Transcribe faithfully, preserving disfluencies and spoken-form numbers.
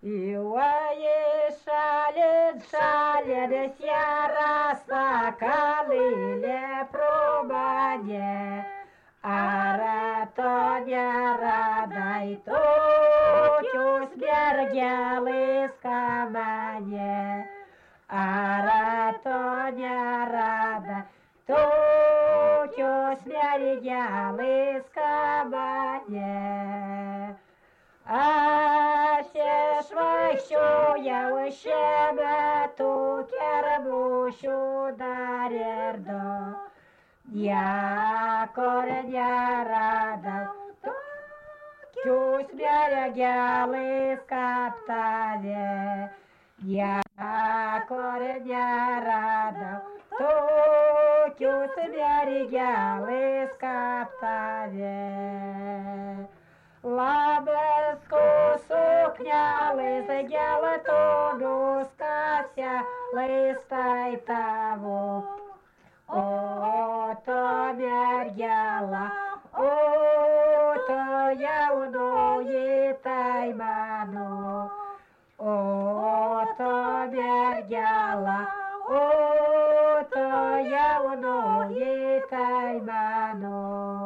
Іває шалет, шалет, сяра калиле пробаде, ара то не радай, то тюс бергели скамане, ара то не рада, то тюс бергели скамане. А все швахщу я у себе ту кербущу дарердо. Я кореня рада, тюс берегяли скаптаве. Я кореня рада, то тюс берегяли скаптаве. Лабеску сукня лисидяла тоду скася листай таву. О, то бергяла, о, то я удуї тайману. О, то бергяла, о, то я удуї тайману.